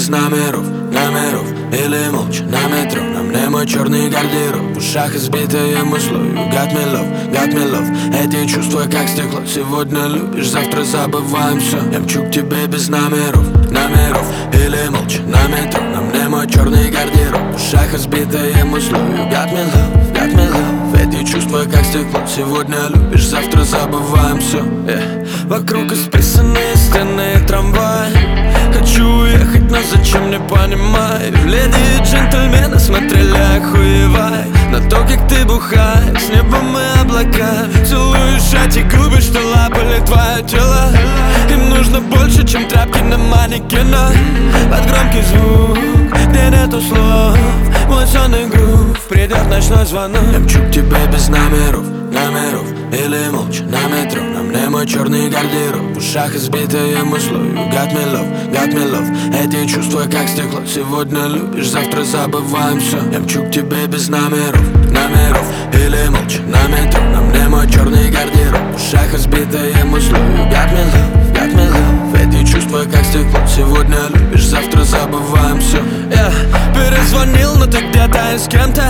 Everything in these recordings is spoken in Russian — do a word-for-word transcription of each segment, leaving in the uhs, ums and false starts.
без номеров, номеров или молча на метро. На мне мой черный гардероб, в ушах избитое музло. You got me love, got me love. Эти чувства как стекло. Сегодня любишь, завтра забываем все. Я мчу к тебе без номеров, номеров или молча на метро. На мне мой черный гардероб, в ушах избитое музло. You got me love, got me love. Эти чувства как стекло. Сегодня любишь, завтра забываем все. yeah. Вокруг исписанные стены и трамвай. Хочу уехать, но зачем, не понимаю. Леди и джентльмены смотрели, охуевай на то, как ты бухаешь, с небом и облака. Целуешь эти губы, что лапали твое тело. Им нужно больше, чем тряпки на манекенах. Под громкий звук, где нету слов, мой сонный грув, придет ночной звонок. Я мчу к тебе без номеров, номеров или молча на метро. На мне мой черный гардероб, в ушах избитое музло. You got me love, got me love. Эти чувства как стекло. Сегодня любишь, завтра забываем все. Я мчу к тебе без номеров, номеров или молча на метро. На мне мой черный гардероб, в ушах избитое музло. You got me love, got me love. Эти чувства как стекло. Сегодня любишь, завтра забываем все. Я перезвонил, но ты где-то и с кем-то.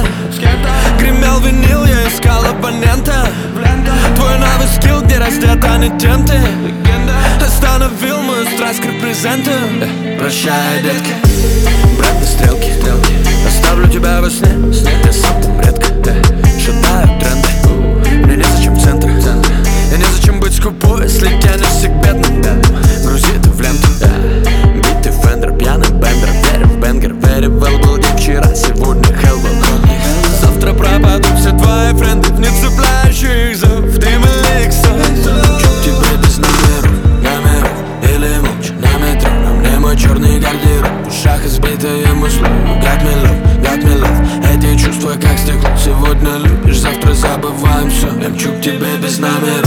Гремел винил, я искал абонента. Твой новый скилл, где раздета не тем ты. Остановил мою страсть к репрезенту. Прощай, детка, брат на стрелки, стрелки. Оставлю тебя во сне, сне. Я сам там редко шатаю тренды. Мне незачем центр, я незачем быть скупой, если тянешься к бедным. Грузи это в ленту. Битый фендер, пьяный бендер. Верю в бенгер, very well. Был день вчера, сегодня hell will. Завтра пропадут все твои френды, не цепляющих зов. Дым и иксов. Чё к тебе без номеров, номеров или молча на метро. На мне мой черный гардероб, в ушах избитое музло. You got me love, got me love. Эти чувства как стекло. Сегодня любишь, завтра забываем все. Я мчу к тебе без номеров.